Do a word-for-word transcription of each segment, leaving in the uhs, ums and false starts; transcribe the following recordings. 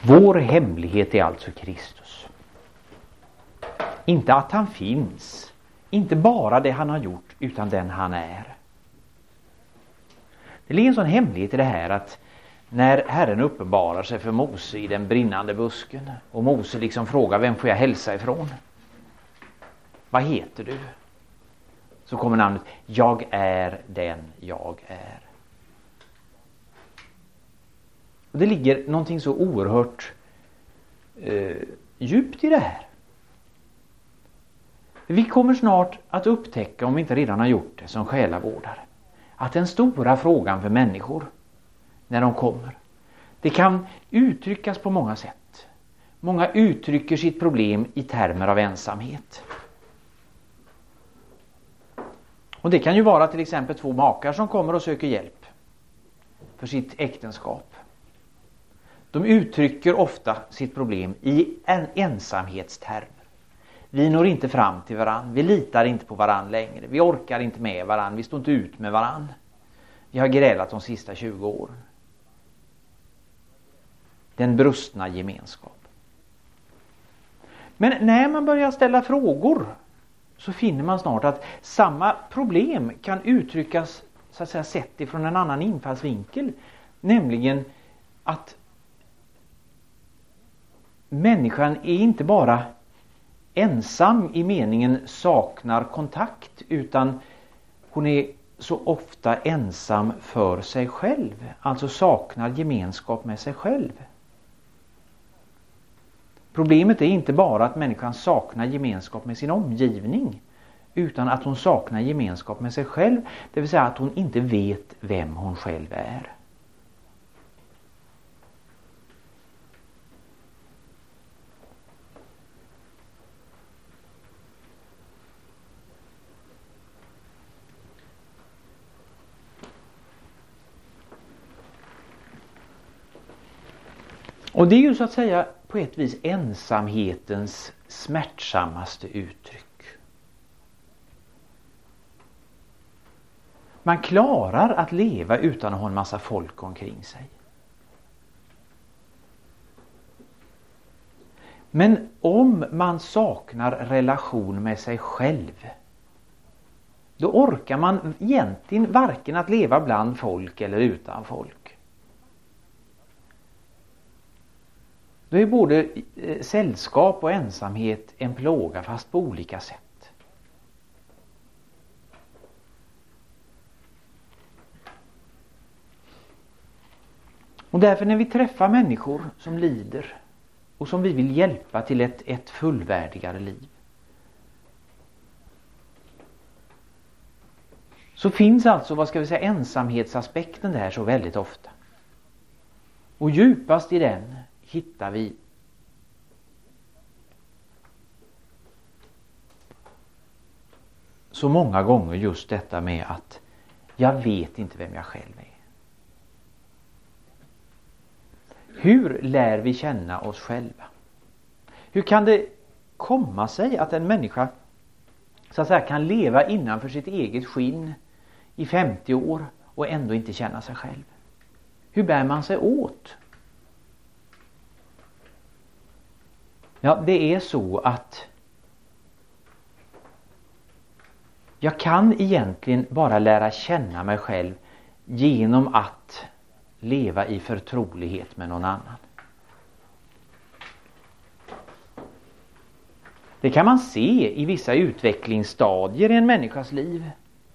Vår hemlighet är alltså Kristus. Inte att han finns, inte bara det han har gjort, utan den han är. Det ligger en sån hemlighet i det här att när Herren uppenbarar sig för Mose i den brinnande busken och Mose liksom frågar, vem får jag hälsa ifrån? Vad heter du? Så kommer namnet, jag är den jag är. Och det ligger någonting så oerhört eh, djupt i det här. Vi kommer snart att upptäcka, om vi inte redan har gjort det som själavårdare, att den stora frågan för människor när de kommer, det kan uttryckas på många sätt. Många uttrycker sitt problem i termer av ensamhet. Och det kan ju vara till exempel två makar som kommer och söker hjälp för sitt äktenskap. De uttrycker ofta sitt problem i en ensamhetstermer. Vi når inte fram till varann. Vi litar inte på varann längre. Vi orkar inte med varann. Vi står inte ut med varann. Vi har grälat de sista tjugo åren. Den brustna gemenskap. Men när man börjar ställa frågor så finner man snart att samma problem kan uttryckas så att säga sett ifrån en annan infallsvinkel. Nämligen att människan är inte bara ensam i meningen saknar kontakt, utan hon är så ofta ensam för sig själv. Alltså saknar gemenskap med sig själv. Problemet är inte bara att människan saknar gemenskap med sin omgivning, utan att hon saknar gemenskap med sig själv. Det vill säga att hon inte vet vem hon själv är. Och det är ju så att säga på ett vis ensamhetens smärtsammaste uttryck. Man klarar att leva utan att ha en massa folk omkring sig. Men om man saknar relation med sig själv, då orkar man egentligen varken att leva bland folk eller utan folk. Då är både sällskap och ensamhet en plåga, fast på olika sätt. Och därför när vi träffar människor som lider och som vi vill hjälpa till ett, ett fullvärdigare liv, så finns alltså, vad ska vi säga, ensamhetsaspekten där så väldigt ofta. Och djupast i den hittar vi så många gånger just detta med att jag vet inte vem jag själv är. Hur lär vi känna oss själva? Hur kan det komma sig att en människa så att säga kan leva innanför sitt eget skinn i femtio år och ändå inte känna sig själv? Hur bär man sig åt? Ja, det är så att jag kan egentligen bara lära känna mig själv genom att leva i förtrolighet med någon annan. Det kan man se i vissa utvecklingsstadier i en människas liv.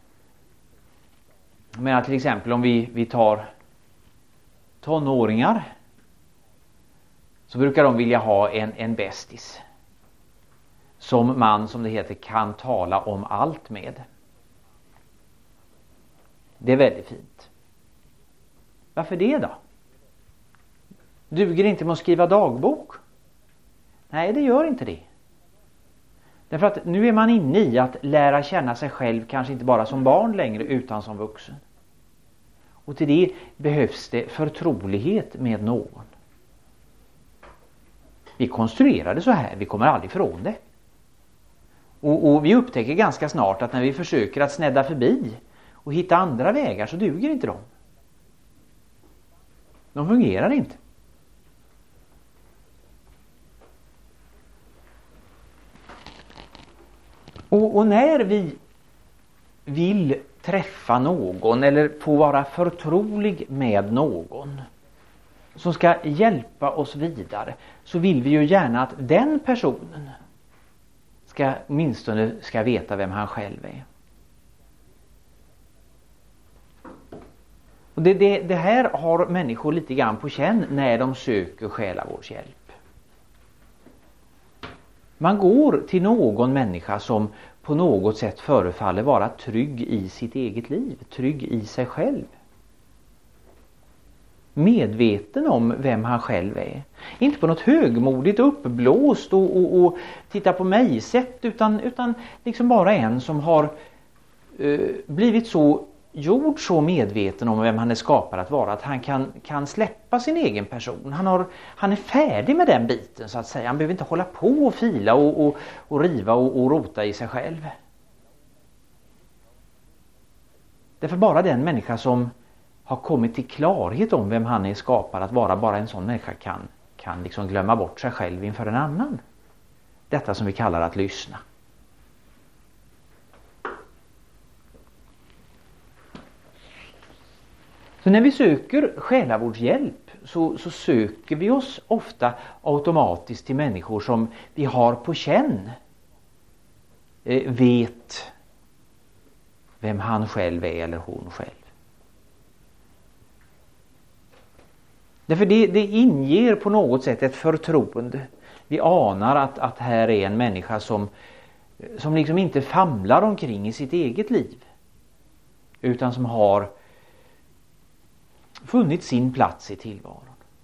Jag menar till exempel om vi, vi tar tonåringar, så brukar de vilja ha en, en bästis som man, som det heter, kan tala om allt med. Det är väldigt fint. Varför det då? Duger det inte med att skriva dagbok? Nej, det gör inte det. Därför att nu är man inne i att lära känna sig själv, kanske inte bara som barn längre utan som vuxen. Och till det behövs det förtrolighet med någon. Vi konstruerade så här, vi kommer aldrig ifrån det. Och, och vi upptäcker ganska snart att när vi försöker att snedda förbi och hitta andra vägar så duger inte de. De fungerar inte. Och, och när vi vill träffa någon eller få vara förtrolig med någon som ska hjälpa oss vidare, så vill vi ju gärna att den personen ska åtminstone ska veta vem han själv är. Och det, det, det här har människor lite grann på känn när de söker själavårdshjälp. Man går till någon människa som på något sätt förefaller vara trygg i sitt eget liv, trygg i sig själv. Medveten om vem han själv är. Inte på något högmodigt uppblåst och, och, och titta på mig sätt, utan, utan liksom bara en som har eh, blivit så gjord så medveten om vem han är skapad att vara, att han kan, kan släppa sin egen person. Han, har, han är färdig med den biten så att säga. Han behöver inte hålla på och fila och, och, och riva och, och rota i sig själv. Därför bara den människa som har kommit till klarhet om vem han är skapad att vara, bara en sån människa kan, kan liksom glömma bort sig själv inför en annan. Detta som vi kallar att lyssna. Så när vi söker själavårdshjälp så, så söker vi oss ofta automatiskt till människor som vi har på känn, eh, vet vem han själv är eller hon själv. Därför det, det inger på något sätt ett förtroende. Vi anar att, att här är en människa som, som liksom inte famlar omkring i sitt eget liv, utan som har funnit sin plats i tillvaron.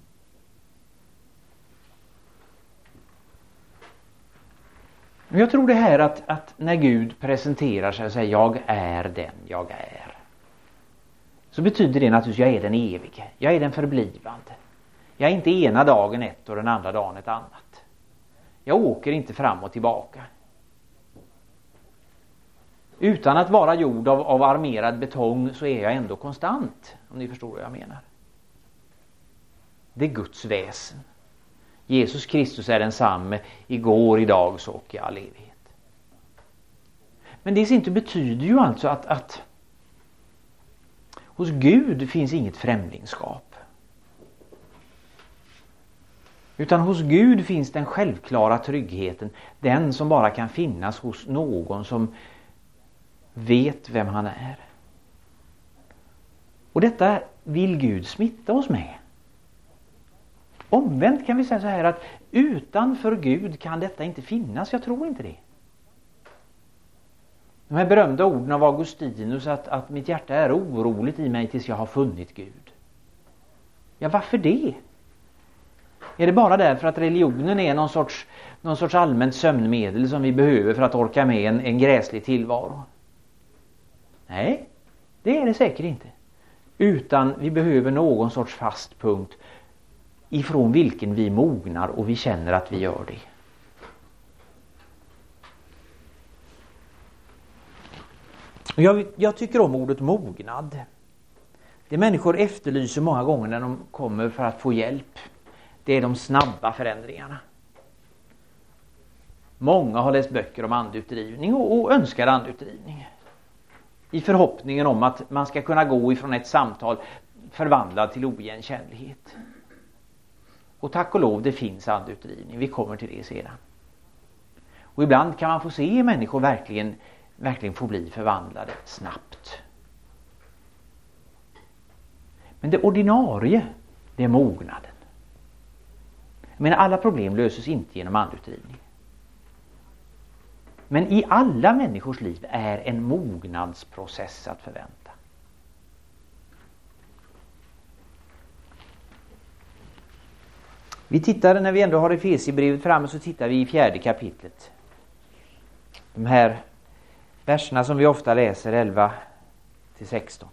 Jag tror det här att, att när Gud presenterar sig och säger jag är den jag är, så betyder det naturligtvis jag är den evige, jag är den förblivande. Jag är inte ena dagen ett och den andra dagen ett annat. Jag åker inte fram och tillbaka. Utan att vara gjord av, av armerad betong så är jag ändå konstant, om ni förstår vad jag menar. Det är Guds väsen. Jesus Kristus är densamme igår, idag så och i all evighet. Men det inte betyder ju alltså att, att hos Gud finns inget främlingskap. Utan hos Gud finns den självklara tryggheten, den som bara kan finnas hos någon som vet vem han är. Och detta vill Gud smitta oss med. Omvänt kan vi säga så här att utanför Gud kan detta inte finnas, jag tror inte det. De här berömda orden av Augustinus att, att mitt hjärta är oroligt i mig tills jag har funnit Gud. Ja, varför det? Är det bara därför att religionen är någon sorts, någon sorts allmänt sömnmedel som vi behöver för att orka med en, en gräslig tillvaro? Nej, det är det säkert inte. Utan vi behöver någon sorts fast punkt ifrån vilken vi mognar och vi känner att vi gör det. Jag, jag tycker om ordet mognad. Det människor efterlyser många gånger när de kommer för att få hjälp, det är de snabba förändringarna. Många har läst böcker om andutdrivning och, och önskar andutdrivning. I förhoppningen om att man ska kunna gå ifrån ett samtal förvandlad till oigenkännlighet. Och tack och lov, det finns andutdrivning. Vi kommer till det sedan. Och ibland kan man få se människor verkligen, verkligen få bli förvandlade snabbt. Men det ordinarie, det är mognaden. Men alla problem löses inte genom andutdrivning. Men i alla människors liv är en mognadsprocess att förvänta. Vi tittar, när vi ändå har Efesierbrevet framme, så tittar vi i fjärde kapitlet. De här verserna som vi ofta läser, elva till sexton.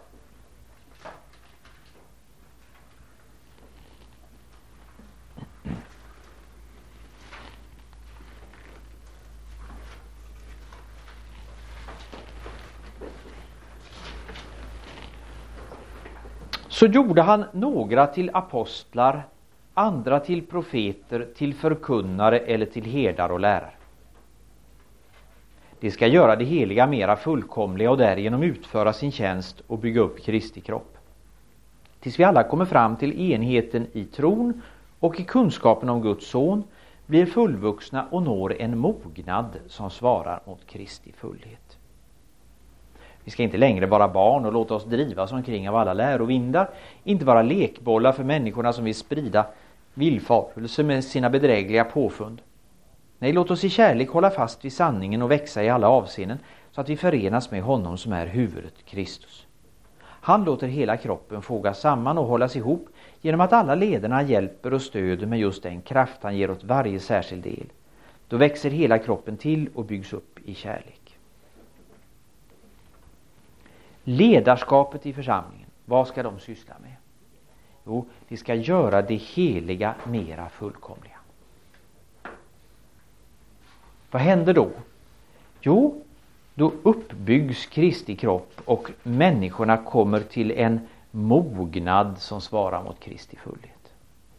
Så gjorde han några till apostlar, andra till profeter, till förkunnare eller till herdar och lärare. De ska göra det heliga mera fullkomliga och därigenom utföra sin tjänst och bygga upp Kristi kropp. Tills vi alla kommer fram till enheten i tron och i kunskapen om Guds son, blir fullvuxna och når en mognad som svarar mot Kristi fullhet. Vi ska inte längre vara barn och låta oss drivas omkring av alla lärovindar, inte vara lekbollar för människorna som vill sprida villfarelse med sina bedrägliga påfund. Nej, låt oss i kärlek hålla fast vid sanningen och växa i alla avseenden så att vi förenas med honom som är huvudet, Kristus. Han låter hela kroppen fogas samman och hållas ihop genom att alla lederna hjälper och stöder med just den kraft han ger åt varje särskild del. Då växer hela kroppen till och byggs upp i kärlek. Ledarskapet i församlingen, vad ska de syssla med? Jo, de ska göra det heliga mera fullkomliga. Vad händer då? Jo, då uppbyggs Kristi kropp och människorna kommer till en mognad som svarar mot Kristi fullhet.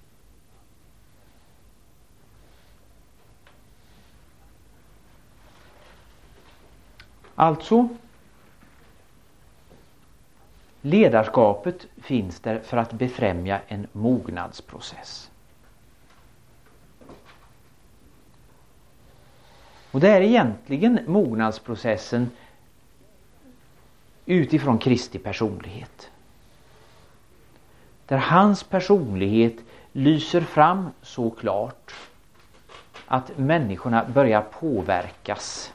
Alltså, ledarskapet finns där för att befrämja en mognadsprocess. Och det är egentligen mognadsprocessen utifrån Kristi personlighet. Där hans personlighet lyser fram så klart att människorna börjar påverkas.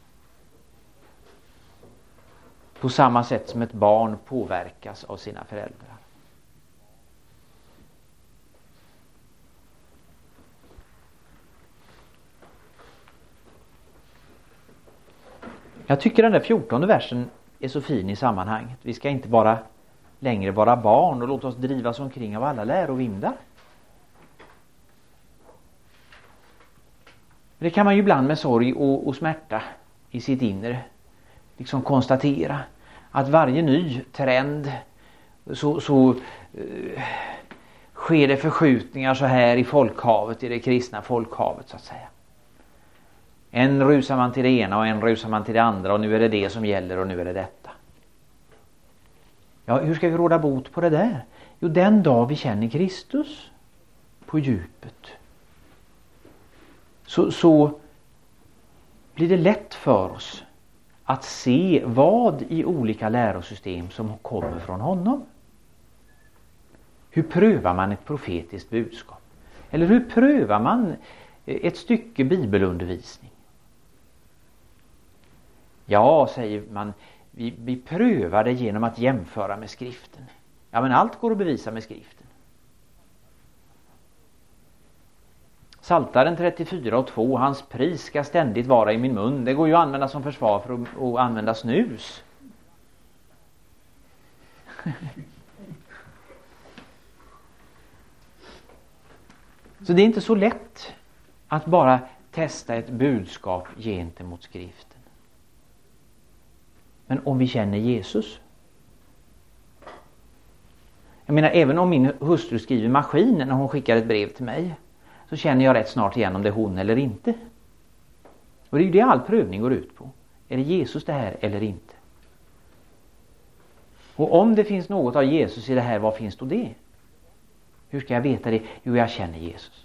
På samma sätt som ett barn påverkas av sina föräldrar. Jag tycker den där fjortonde versen är så fin i sammanhanget. Vi ska inte bara längre vara barn och låta oss drivas omkring av alla lärovindar. Det kan man ju ibland med sorg och, och smärta i sitt inre liksom konstatera. Att varje ny trend så, så uh, sker det förskjutningar så här i folkhavet, i det kristna folkhavet så att säga. En rusar man till det ena och en rusar man till det andra och nu är det det som gäller och nu är det detta. Ja, hur ska vi råda bot på det där? Jo, den dag vi känner Kristus på djupet så, så blir det lätt för oss att se vad i olika lärosystem som kommer från honom. Hur prövar man ett profetiskt budskap? Eller hur prövar man ett stycke bibelundervisning? Ja, säger man, vi, vi prövar det genom att jämföra med skriften. Ja, men allt går att bevisa med skriften. Psaltaren trettiofyra och två, hans pris ska ständigt vara i min mun. Det går ju att använda som försvar för att, att använda snus. Så det är inte så lätt att bara testa ett budskap gentemot skriften. Men om vi känner Jesus. Jag menar, även om min hustru skriver maskin när hon skickar ett brev till mig, så känner jag rätt snart igen om det är hon eller inte. Och det är ju det all prövning går ut på. Är det Jesus det här eller inte? Och om det finns något av Jesus i det här, vad finns då det? Hur ska jag veta det? Jo, jag känner Jesus.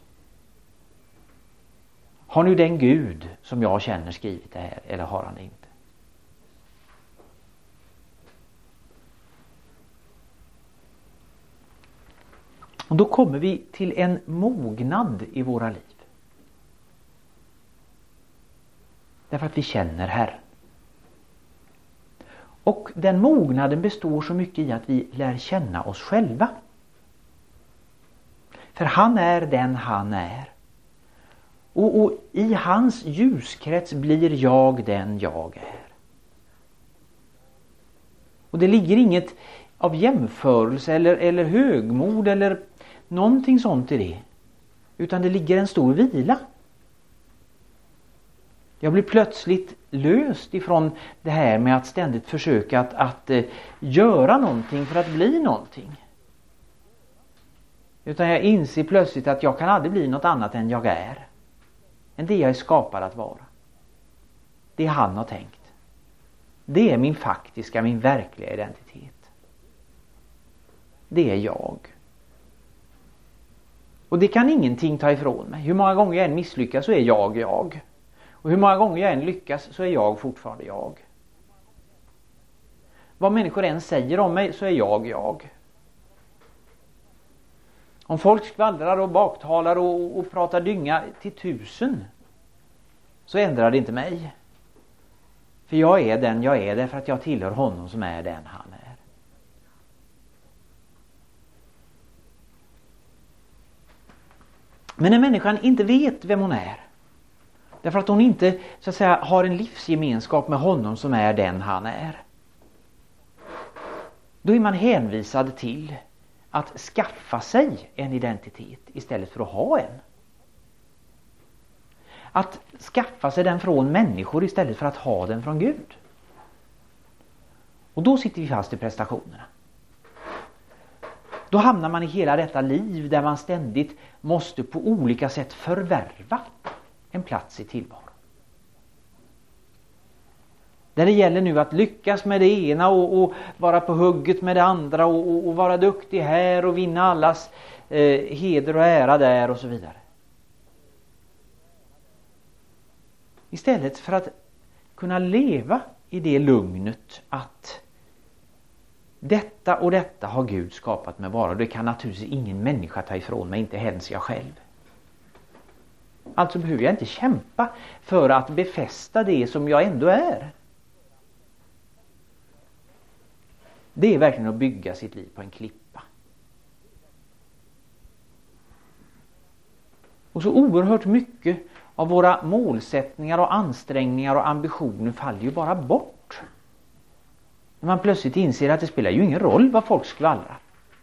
Har nu den Gud som jag känner skrivit det här, eller har han det inte? Och då kommer vi till en mognad i våra liv. Därför att vi känner Herren. Och den mognaden består så mycket i att vi lär känna oss själva. För han är den han är. Och, och i hans ljuskrets blir jag den jag är. Och det ligger inget av jämförelse eller, eller högmod eller någonting sånt i det. Utan det ligger en stor vila. Jag blir plötsligt löst ifrån det här med att ständigt försöka att, att uh, göra någonting för att bli någonting. Utan jag inser plötsligt att jag kan aldrig bli något annat än jag är. Än det jag är skapad att vara. det han har tänkt. Det är min faktiska, min verkliga identitet. Det är jag. Och det kan ingenting ta ifrån mig. Hur många gånger jag än misslyckas så är jag jag. Och hur många gånger jag än lyckas så är jag fortfarande jag. Vad människor än säger om mig så är jag jag. Om folk skvallrar och baktalar och, och pratar dynga till tusen så ändrar det inte mig. För jag är den jag är därför att jag tillhör honom som är den han är. Men när människan inte vet vem hon är, därför att hon inte så att säga har en livsgemenskap med honom som är den han är, då är man hänvisad till att skaffa sig en identitet istället för att ha en. Att skaffa sig den från människor istället för att ha den från Gud. Och då sitter vi fast i prestationerna. Då hamnar man i hela detta liv där man ständigt måste på olika sätt förvärva en plats i tillvaron. Där det gäller nu att lyckas med det ena och, och vara på hugget med det andra och, och, och vara duktig här och vinna allas eh, heder och ära där och så vidare. Istället för att kunna leva i det lugnet att detta och detta har Gud skapat mig vara. Det kan naturligtvis ingen människa ta ifrån mig, inte ens jag själv. Alltså behöver jag inte kämpa för att befästa det som jag ändå är. Det är verkligen att bygga sitt liv på en klippa. Och så oerhört mycket av våra målsättningar och ansträngningar och ambitioner faller ju bara bort. När man plötsligt inser att det spelar ju ingen roll vad folk skvallrar.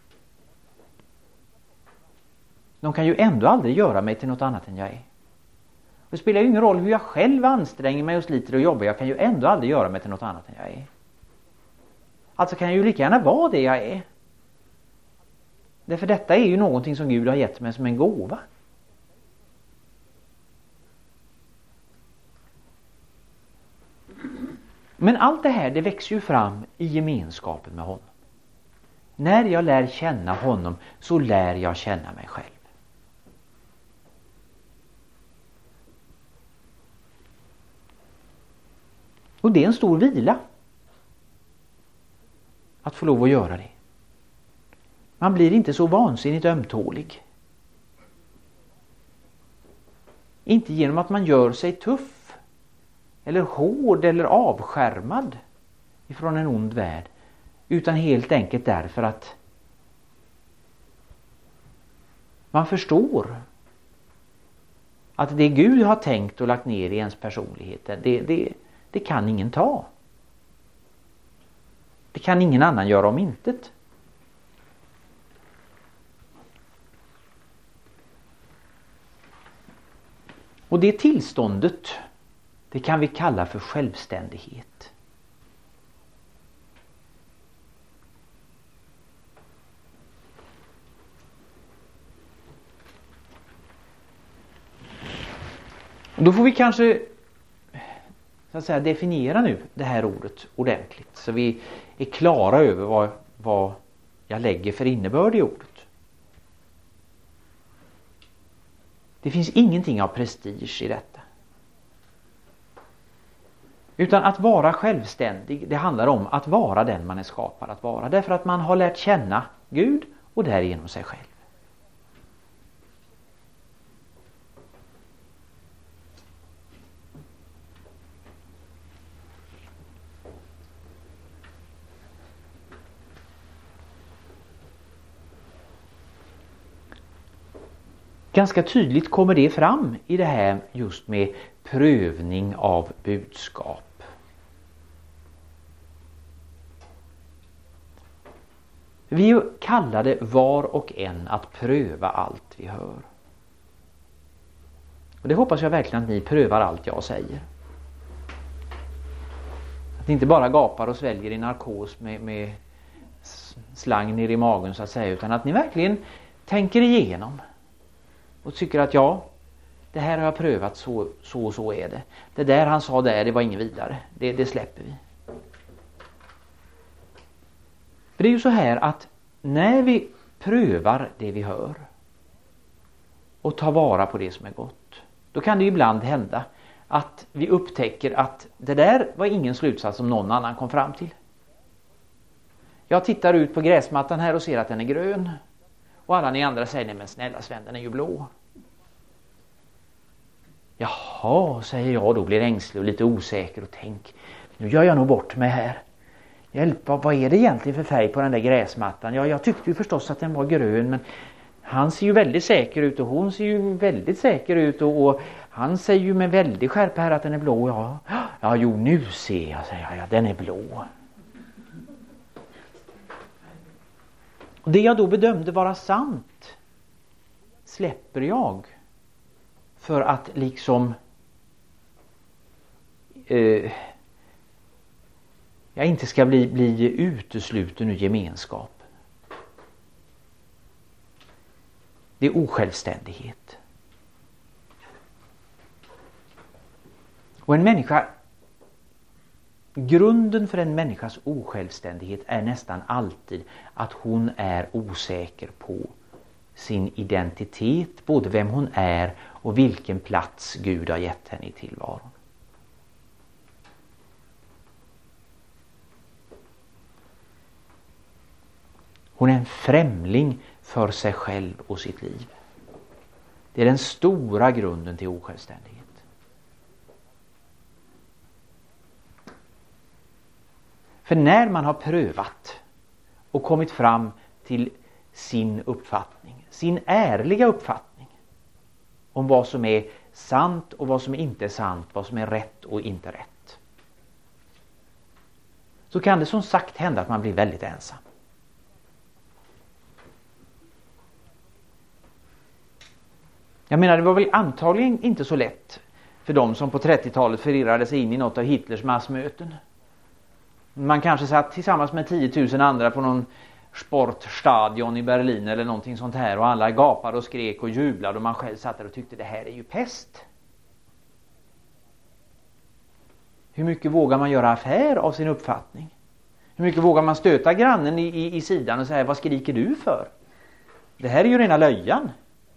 De kan ju ändå aldrig göra mig till något annat än jag är. Det spelar ju ingen roll hur jag själv anstränger mig och sliter och jobbar. Jag kan ju ändå aldrig göra mig till något annat än jag är. Alltså kan jag ju lika gärna vara det jag är. Därför detta är ju någonting som Gud har gett mig som en gåva. Men allt det här, det växer ju fram i gemenskapen med honom. När jag lär känna honom så lär jag känna mig själv. Och det är en stor vila att få lov att göra det. Man blir inte så vansinnigt ömtålig. Inte genom att man gör sig tuff eller hård eller avskärmad ifrån en ond värld, utan helt enkelt därför att man förstår att det Gud har tänkt och lagt ner i ens personlighet, det, det, det kan ingen ta. Det kan ingen annan göra om intet. Och det tillståndet, det kan vi kalla för självständighet. Och då får vi kanske så att säga definiera nu det här ordet ordentligt, så vi är klara över vad, vad jag lägger för innebörd i ordet. Det finns ingenting av prestige i detta. Utan att vara självständig, det handlar om att vara den man är skapad att vara. Därför att man har lärt känna Gud och därigenom sig själv. Ganska tydligt kommer det fram i det här just med prövning av budskap. Vi kallade var och en att pröva allt vi hör. Och det hoppas jag verkligen att ni prövar allt jag säger. Att ni inte bara gapar och sväljer i narkos med, med slang ner i magen så att säga, utan att ni verkligen tänker igenom och tycker att ja, det här har jag prövat, så så och så är det. Det där han sa där, det var inget vidare. Det, det släpper vi. För det är ju så här att när vi prövar det vi hör och tar vara på det som är gott, då kan det ibland hända att vi upptäcker att det där var ingen slutsats som någon annan kom fram till. Jag tittar ut på gräsmattan här och ser att den är grön. Och alla ni andra säger, nej men snälla Sven, den är ju blå. Jaha, säger jag, då blir ängslig och lite osäker och tänk, nu gör jag nog bort mig här. Hjälp, vad är det egentligen för färg på den där gräsmattan? Ja, jag tyckte ju förstås att den var grön, men han ser ju väldigt säker ut och hon ser ju väldigt säker ut och, och han säger ju med väldigt skärpa här att den är blå. Ja, ja jo, nu ser jag, säger jag, ja, den är blå. Och det jag då bedömde vara sant släpper jag för att liksom eh, jag inte ska bli, bli utesluten ur gemenskap. Det är osjälvständighet. Och en människa, grunden för en människas osjälvständighet är nästan alltid att hon är osäker på sin identitet, både vem hon är och vilken plats Gud har gett henne i tillvaron. Hon är en främling för sig själv och sitt liv. Det är den stora grunden till osjälvständighet. För när man har prövat och kommit fram till sin uppfattning, sin ärliga uppfattning om vad som är sant och vad som inte är sant, vad som är rätt och inte rätt, så kan det som sagt hända att man blir väldigt ensam. Jag menar, det var väl antagligen inte så lätt för de som på trettiotalet förirrade sig in i något av Hitlers massmöten. Man kanske satt tillsammans med tio tusen andra på någon sportstadion i Berlin eller någonting sånt här och alla gapade och skrek och jublade och man själv satt där och tyckte det här är ju pest. Hur mycket vågar man göra affär av sin uppfattning? Hur mycket vågar man stöta grannen i, i, i sidan och säga, vad skriker du för? Det här är ju rena löjan.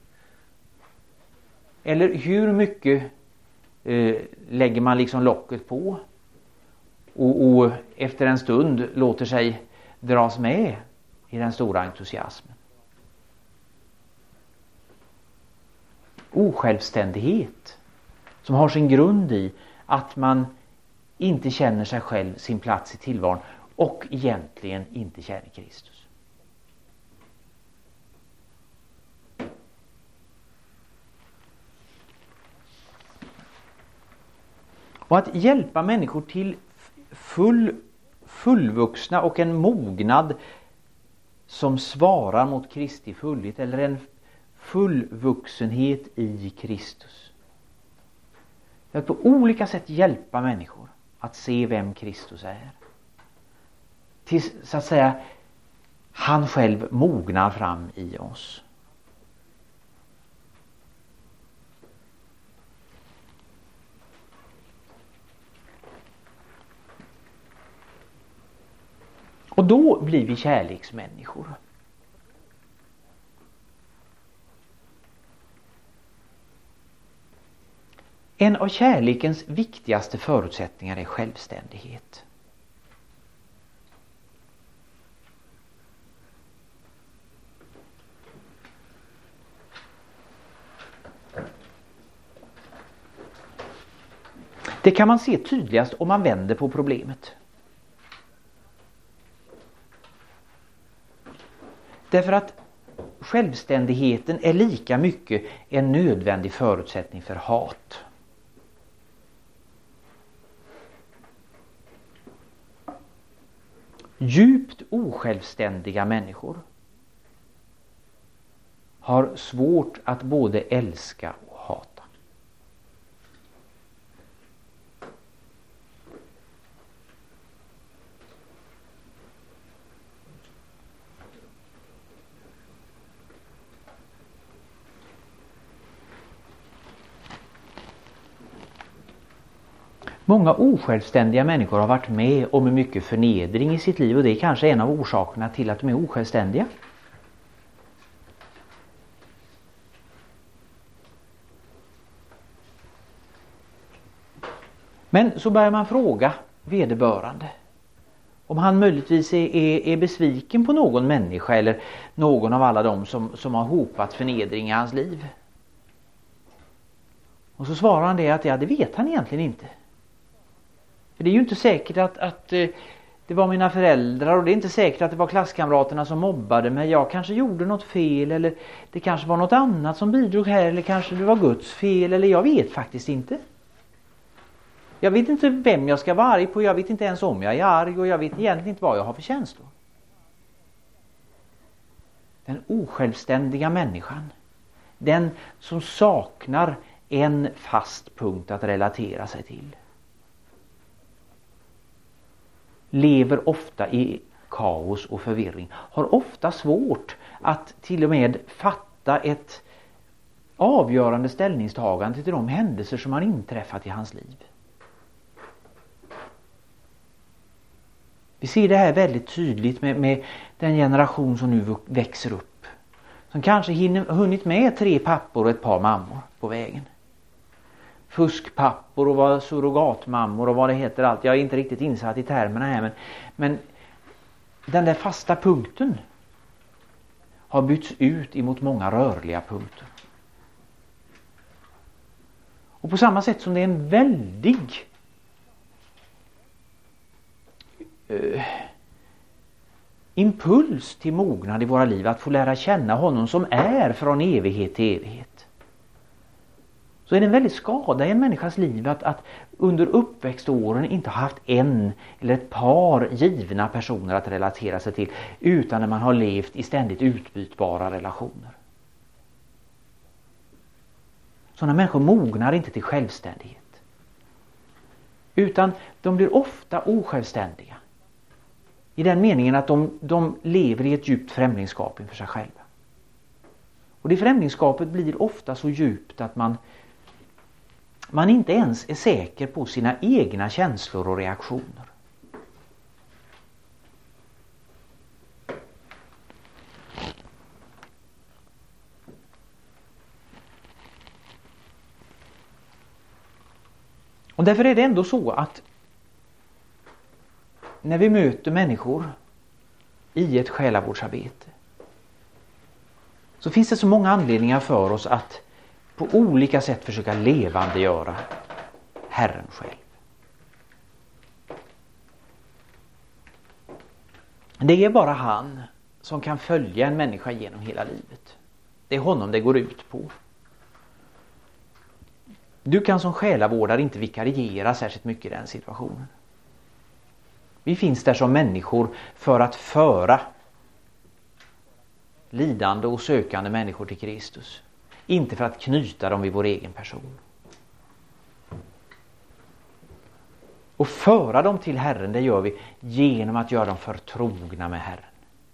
Eller hur mycket eh, lägger man liksom locket på och, och efter en stund låter sig dras med i den stora entusiasmen. Osjälvständighet som har sin grund i att man inte känner sig själv, sin plats i tillvaron och egentligen inte känner Kristus. Och att hjälpa människor till full, fullvuxna och en mognad som svarar mot Kristi fullhet, eller en fullvuxenhet i Kristus. Att på olika sätt hjälpa människor att se vem Kristus är. Tills, så att säga, han själv mognar fram i oss. Och då blir vi kärleksmänniskor. En av kärlekens viktigaste förutsättningar är självständighet. Det kan man se tydligast om man vänder på problemet. Därför att självständigheten är lika mycket en nödvändig förutsättning för hat. Djupt osjälvständiga människor har svårt att både älska och hata. Många osjälvständiga människor har varit med om mycket förnedring i sitt liv, och det är kanske en av orsakerna till att de är osjälvständiga. Men så börjar man fråga vederbörande om han möjligtvis är, är, är besviken på någon människa eller någon av alla dem som, som har hopat förnedring i hans liv. Och så svarar han det att ja, det vet han egentligen inte. För det är ju inte säkert att, att eh, det var mina föräldrar, och det är inte säkert att det var klasskamraterna som mobbade mig. Jag kanske gjorde något fel, eller det kanske var något annat som bidrog här, eller kanske det var Guds fel, eller jag vet faktiskt inte. Jag vet inte vem jag ska vara arg på, jag vet inte ens om jag är arg, och jag vet egentligen inte vad jag har för känslor. Den osjälvständiga människan, den som saknar en fast punkt att relatera sig till, lever ofta i kaos och förvirring, har ofta svårt att till och med fatta ett avgörande ställningstagande till de händelser som har inträffat i hans liv. Vi ser det här väldigt tydligt med, med den generation som nu växer upp. Som kanske hinner, hunnit med tre pappor och ett par mammor på vägen. Fuskpappor och vad surrogatmammor och vad det heter allt. Jag är inte riktigt insatt i termerna här. Men, men den där fasta punkten har bytts ut emot många rörliga punkter. Och på samma sätt som det är en väldig Uh, impuls till mognad i våra liv att få lära känna honom som är från evighet till evighet, så är det en väldigt skada i en människas liv att, att under uppväxtåren inte ha haft en eller ett par givna personer att relatera sig till, utan när man har levt i ständigt utbytbara relationer. Sådana människor mognar inte till självständighet, utan de blir ofta osjälvständiga. I den meningen att de, de lever i ett djupt främlingskap inför sig själva. Och det främlingskapet blir ofta så djupt att man, man inte ens är säker på sina egna känslor och reaktioner. Och därför är det ändå så att när vi möter människor i ett själavårdsarbete, så finns det så många anledningar för oss att på olika sätt försöka levandegöra Herren själv. Det är bara han som kan följa en människa genom hela livet. Det är honom det går ut på. Du kan som själavårdare inte vikariera särskilt mycket i den situationen. Vi finns där som människor för att föra lidande och sökande människor till Kristus. Inte för att knyta dem vid vår egen person. Och föra dem till Herren, det gör vi genom att göra dem förtrogna med Herren.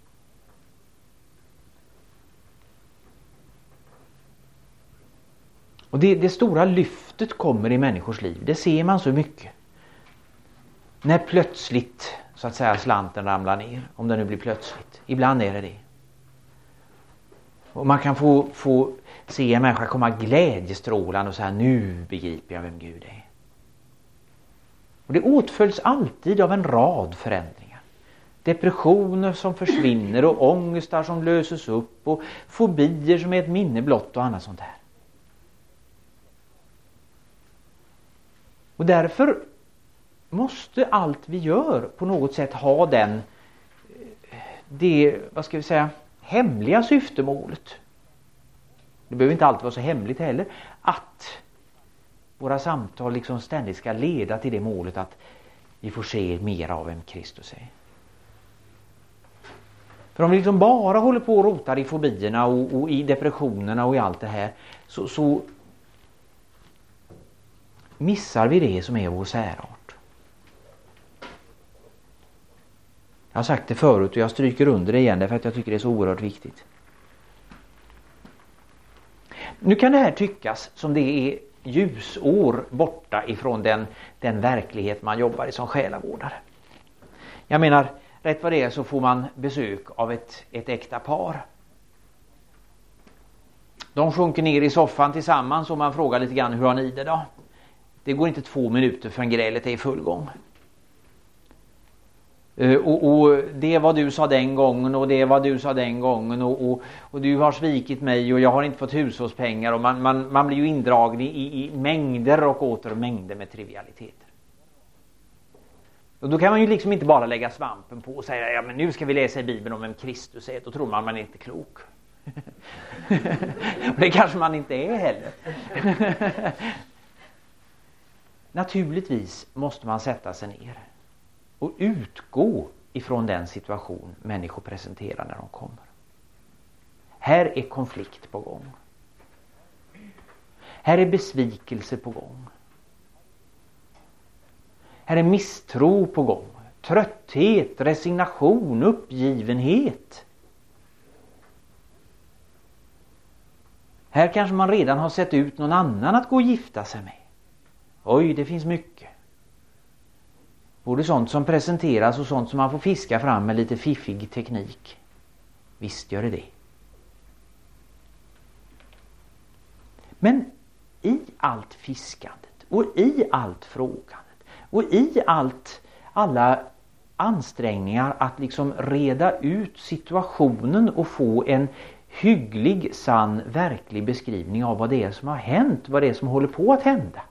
Och det, det stora lyftet kommer i människors liv. Det ser man så mycket. När plötsligt, så att säga, slanten ramlar ner. Om det nu blir plötsligt. Ibland är det det. Och man kan få, få se en människa komma glädjestrålande och säga, nu begriper jag vem Gud är. Och det åtföljs alltid av en rad förändringar. Depressioner som försvinner och ångestar som löses upp och fobier som är ett minne blott och annat sånt här. Och därför måste allt vi gör på något sätt ha den, det, vad ska vi säga, hemliga syftemålet. Det behöver inte alltid vara så hemligt heller. Att våra samtal liksom ständigt ska leda till det målet att vi får se mer av vem Kristus är. För om vi liksom bara håller på och rotar i fobierna och, och i depressionerna och i allt det här, så, så missar vi det som är vår särart. Jag har sagt det förut och jag stryker under det igen därför att jag tycker det är så oerhört viktigt. Nu kan det här tyckas som det är ljusår borta ifrån den, den verklighet man jobbar i som själavårdare. Jag menar, rätt vad det är så får man besök av ett, ett äkta par. De sjunker ner i soffan tillsammans och man frågar lite grann, hur har ni det då? Det går inte två minuter förrän grälet är i full gång. Uh, och, och det var du sa den gången och det var du sa den gången och, och, och du har svikit mig och jag har inte fått hushållspengar och man, man, man blir ju indragen i, i mängder och åter mängder med trivialiteter. Och då kan man ju liksom inte bara lägga svampen på och säga, ja men nu ska vi läsa i Bibeln om vem Kristus är, då tror man man är inte klok. Och det kanske man inte är heller. Naturligtvis måste man sätta sig ner och utgå ifrån den situation människor presenterar när de kommer. Här är konflikt på gång. Här är besvikelse på gång. Här är misstro på gång. Trötthet, resignation, uppgivenhet. Här kanske man redan har sett ut någon annan att gå och gifta sig med. Oj, det finns mycket. Både sånt som presenteras och sånt som man får fiska fram med lite fiffig teknik. Visst gör det det. Men i allt fiskandet och i allt frågandet och i allt, alla ansträngningar att liksom reda ut situationen och få en hygglig, sann, verklig beskrivning av vad det är som har hänt, vad det är som håller på att hända.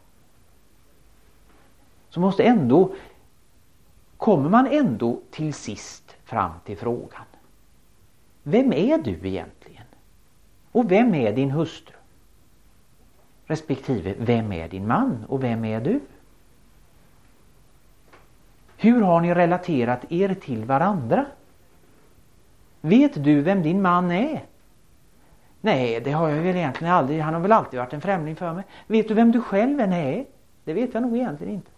Så måste ändå, kommer man ändå till sist fram till frågan. Vem är du egentligen? Och vem är din hustru? Respektive, vem är din man och vem är du? Hur har ni relaterat er till varandra? Vet du vem din man är? Nej, det har jag väl egentligen aldrig. Han har väl alltid varit en främling för mig. Vet du vem du själv är? Nej, det vet jag nog egentligen inte.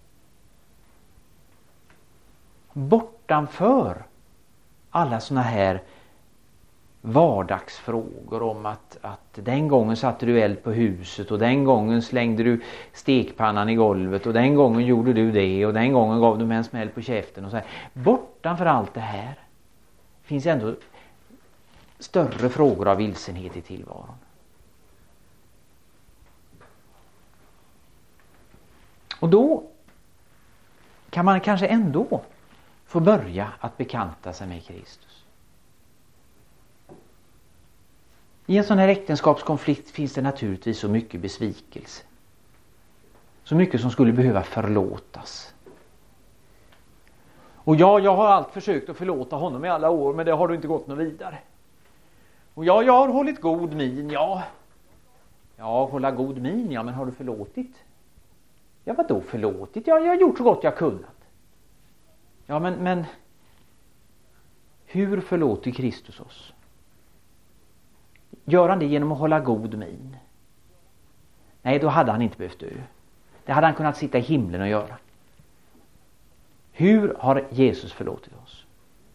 Bortanför alla såna här vardagsfrågor om att, att den gången satte du eld på huset och den gången slängde du stekpannan i golvet och den gången gjorde du det och den gången gav du mig en smäll på käften och så här. Bortanför allt det här finns ändå större frågor av vilsenhet i tillvaron. Och då kan man kanske ändå få börja att bekanta sig med Kristus. I en sån här äktenskapskonflikt finns det naturligtvis så mycket besvikelse. Så mycket som skulle behöva förlåtas. Och ja, jag har allt försökt att förlåta honom i alla år, men det har du inte gått något vidare. Och ja, jag har hållit god min, ja. Ja, hålla god min, ja, men har du förlåtit? Ja, vad då förlåtit? Ja, jag har gjort så gott jag kunnat. Ja, men, men hur förlåter Kristus oss? Gör han det genom att hålla god min? Nej, då hade han inte behövt dö. Det hade han kunnat sitta i himlen och göra. Hur har Jesus förlåtit oss?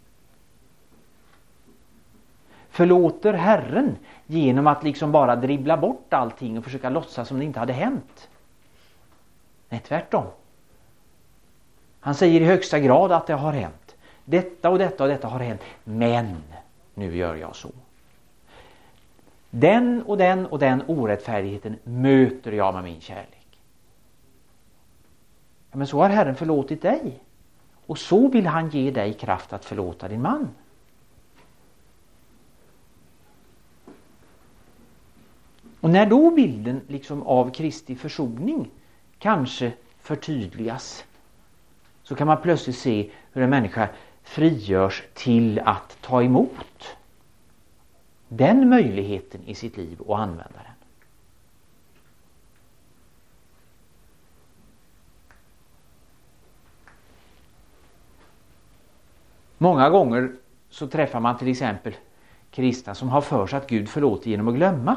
Förlåter Herren genom att liksom bara dribbla bort allting och försöka låtsas som det inte hade hänt? Nej, tvärtom. Han säger i högsta grad att det har hänt. Detta och detta och detta har hänt. Men nu gör jag så. Den och den och den orättfärdigheten möter jag med min kärlek. Ja, men så har Herren förlåtit dig. Och så vill han ge dig kraft att förlåta din man. Och när då bilden liksom av Kristi försoning kanske förtydligas, så kan man plötsligt se hur en människa frigörs till att ta emot den möjligheten i sitt liv och använda den. Många gånger så träffar man till exempel kristna som har för sig att Gud förlåter genom att glömma.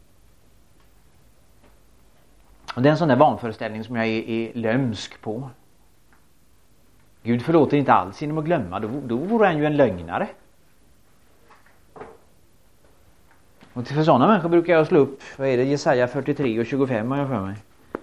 Och det är en sån där vanföreställning som jag är, är lömsk på. Gud förlåter inte alls genom att glömma, då, då vore han ju en lögnare. Och för sådana människor brukar jag slå upp, vad är det, Jesaja fyrtiotre och tjugofem har jag för mig.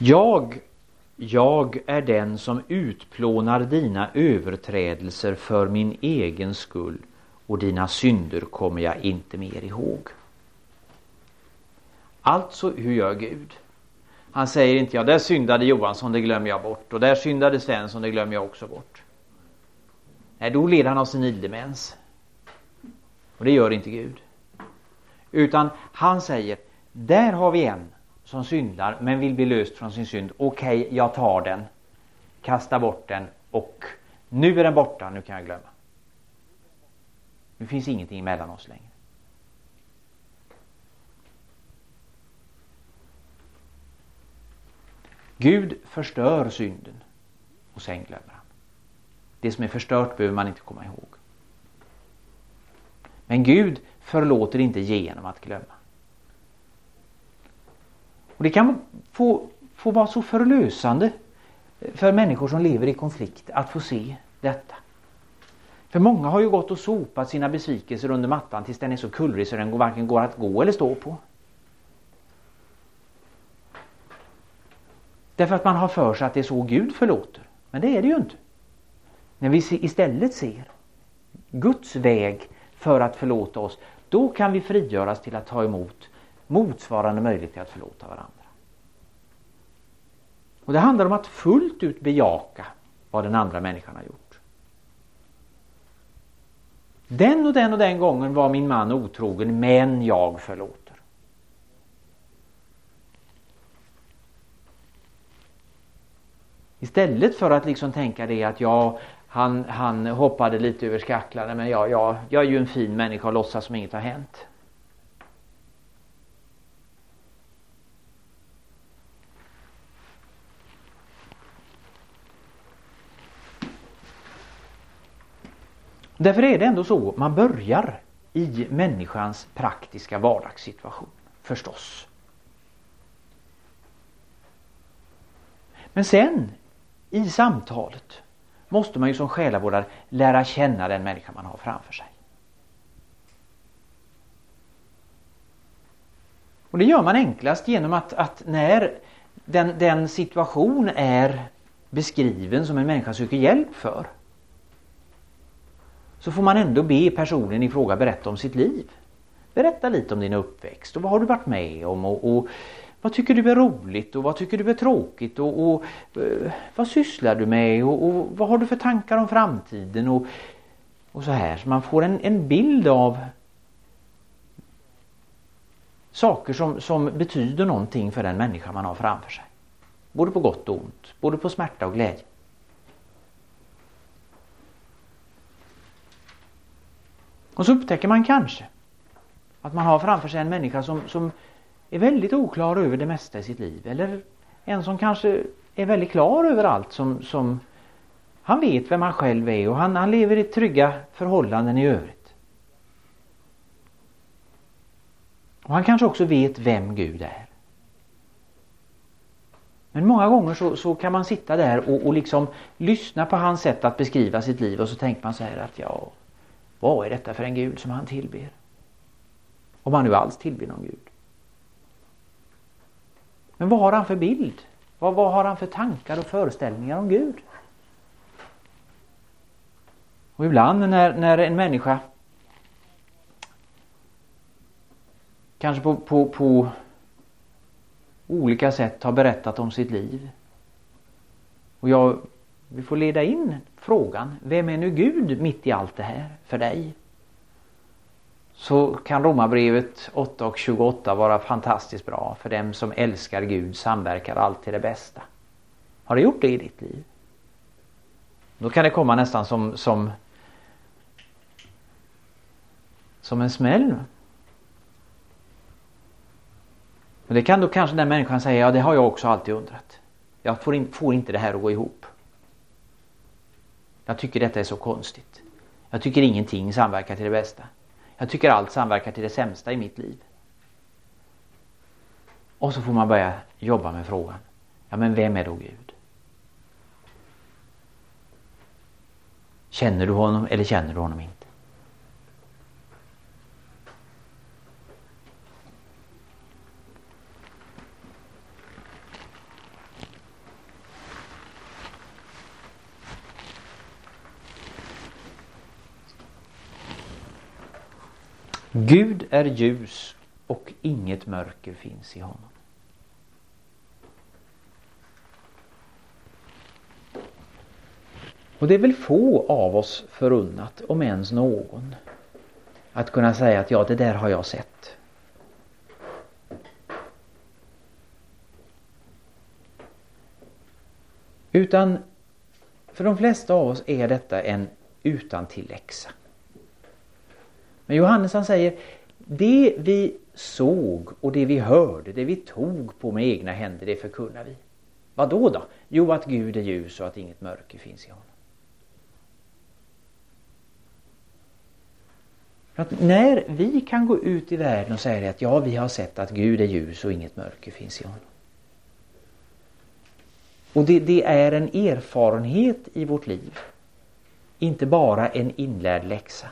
Jag, jag är den som utplånar dina överträdelser för min egen skull, och dina synder kommer jag inte mer ihåg. Alltså, hur gör Gud? Han säger inte, ja, där syndade Johansson, det glömmer jag bort. Och där syndade Svensson, det glömmer jag också bort. Nej, då leder han av senildemens. Och det gör inte Gud. Utan han säger, där har vi en som syndar men vill bli löst från sin synd. Okej, okay, jag tar den. Kastar bort den. Och nu är den borta, nu kan jag glömma. Nu finns ingenting mellan oss längre. Gud förstör synden och sen glömmer han. Det som är förstört behöver man inte komma ihåg. Men Gud förlåter inte genom att glömma. Och det kan få, få vara så förlösande för människor som lever i konflikt att få se detta. För många har ju gått och sopat sina besvikelser under mattan tills den är så kullrig så den varken går att gå eller stå på. Därför att man har för sig att det är så Gud förlåter. Men det är det ju inte. När vi istället ser Guds väg för att förlåta oss, då kan vi frigöras till att ta emot motsvarande möjlighet till att förlåta varandra. Och det handlar om att fullt ut bejaka vad den andra människan har gjort. Den och den och den gången var min man otrogen, men jag förlåter. Istället för att liksom tänka det att jag, han, han hoppade lite över skacklarna, men jag, jag, jag är ju en fin människa och låtsas som inget har hänt. Därför är det ändå så man börjar i människans praktiska vardagssituation, förstås. Men sen i samtalet måste man ju som själavårdare lära känna den människa man har framför sig. Och det gör man enklast genom att, att när den, den situation är beskriven som en människa söker hjälp för, så får man ändå be personen i fråga berätta om sitt liv. Berätta lite om din uppväxt och vad har du varit med om och, och vad tycker du är roligt och vad tycker du är tråkigt och, och uh, vad sysslar du med och, och vad har du för tankar om framtiden och, och så här. Så man får en, en bild av saker som, som betyder någonting för den människa man har framför sig. Både på gott och ont, både på smärta och glädje. Och så upptäcker man kanske att man har framför sig en människa som, som är väldigt oklar över det mesta i sitt liv. Eller en som kanske är väldigt klar över allt. Som, som han vet vem han själv är och han, han lever i trygga förhållanden i övrigt. Och han kanske också vet vem Gud är. Men många gånger så, så kan man sitta där och, och liksom lyssna på hans sätt att beskriva sitt liv. Och så tänker man så här att ja, vad är detta för en Gud som han tillber? Om han nu alls tillber någon Gud. Men vad har han för bild? Vad, vad har han för tankar och föreställningar om Gud? Och ibland när, när en människa kanske på, på, på olika sätt har berättat om sitt liv. Och jag, vi får leda in frågan, vem är nu Gud mitt i allt det här för dig? Så kan Romarbrevet åtta och tjugoåtta vara fantastiskt bra. För dem som älskar Gud samverkar allt till det bästa. Har du gjort det i ditt liv? Då kan det komma nästan som som, som en smäll. Men det kan då kanske den människan säga, ja det har jag också alltid undrat. Jag får, in, får inte det här att gå ihop. Jag tycker detta är så konstigt. Jag tycker ingenting samverkar till det bästa. Jag tycker allt samverkar till det sämsta i mitt liv. Och så får man börja jobba med frågan. Ja, men vem är då Gud? Känner du honom eller känner du honom inte? Gud är ljus och inget mörker finns i honom. Och det är väl få av oss förunnat, om ens någon, att kunna säga att ja, det där har jag sett. Utan för de flesta av oss är detta en utantilläxa. Men Johannes han säger, det vi såg och det vi hörde, det vi tog på med egna händer, det förkunnar vi. Vad då då? Jo, att Gud är ljus och att inget mörker finns i honom. Att när vi kan gå ut i världen och säga att ja, vi har sett att Gud är ljus och inget mörker finns i honom. Och det, det är en erfarenhet i vårt liv. Inte bara en inlärd läxa.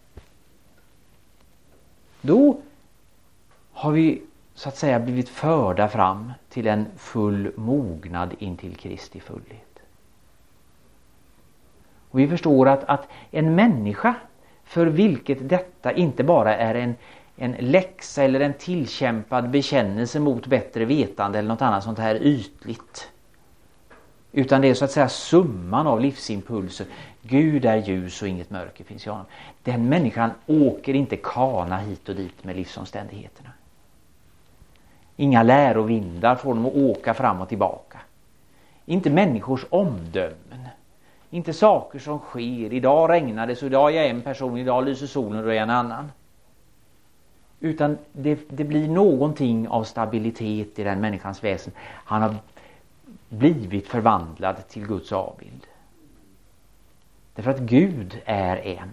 Då har vi så att säga blivit förda fram till en full mognad in till Kristi fullhet. Och vi förstår att, att en människa för vilket detta inte bara är en, en läxa eller en tillkämpad bekännelse mot bättre vetande eller något annat sånt här ytligt. Utan det är så att säga summan av livsimpulser. Gud är ljus och inget mörker finns i honom. Den människan åker inte kana hit och dit med livsomständigheterna. Inga lärovindar får dem att åka fram och tillbaka. Inte människors omdömen. Inte saker som sker. Idag regnar det så idag är jag en person, idag lyser solen och då är jag en annan. Utan det, det blir någonting av stabilitet i den människans väsen. Han har blivit förvandlad till Guds avbild. Därför att Gud är en.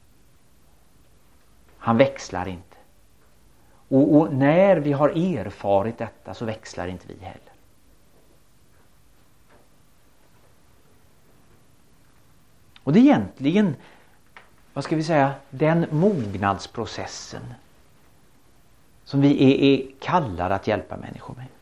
Han växlar inte. Och, och när vi har erfarit detta så växlar inte vi heller. Och det är egentligen, vad ska vi säga, den mognadsprocessen som vi är, är kallade att hjälpa människor med.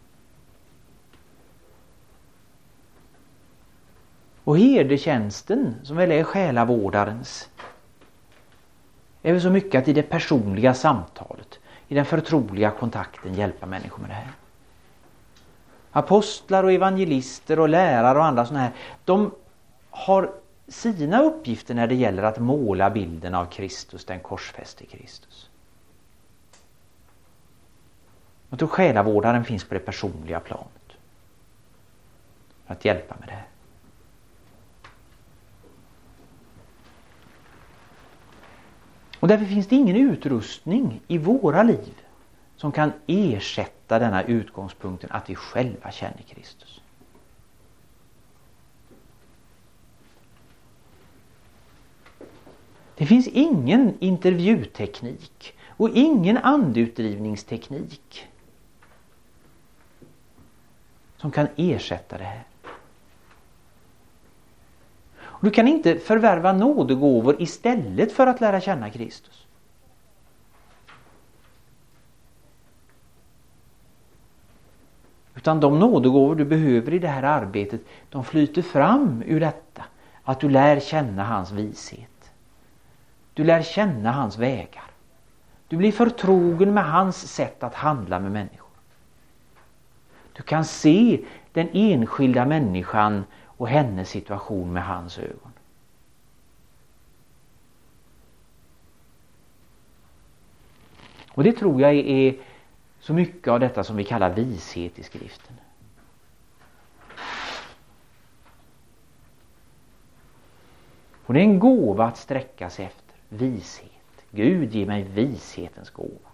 Och herdetjänsten, som väl är själavårdarens, är väl så mycket att i det personliga samtalet, i den förtroliga kontakten hjälpa människor med det här. Apostlar och evangelister och lärare och andra sådana här, de har sina uppgifter när det gäller att måla bilden av Kristus, den korsfäste Kristus. Jag tror själavårdaren finns på det personliga planet för att hjälpa med det här. Och därför finns det ingen utrustning i våra liv som kan ersätta denna utgångspunkten att vi själva känner Kristus. Det finns ingen intervjuteknik och ingen andutdrivningsteknik som kan ersätta det här. Och du kan inte förvärva nådegåvor istället för att lära känna Kristus. Utan de nådegåvor du behöver i det här arbetet, de flyter fram ur detta. Att du lär känna hans vishet. Du lär känna hans vägar. Du blir förtrogen med hans sätt att handla med människor. Du kan se den enskilda människan och hennes situation med hans ögon. Och det tror jag är så mycket av detta som vi kallar vishet i skriften. Och det är en gåva att sträcka sig efter. Vishet. Gud ger mig vishetens gåva.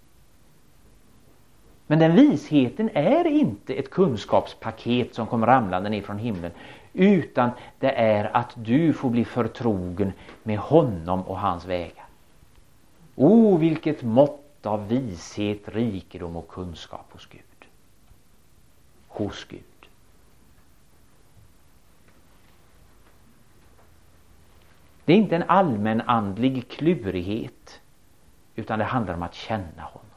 Men den visheten är inte ett kunskapspaket som kommer ramlande ner från himlen. Utan det är att du får bli förtrogen med honom och hans vägar. O, vilket mått av vishet, rikedom och kunskap hos Gud. Hos Gud. Det är inte en allmän andlig klurighet, utan det handlar om att känna honom.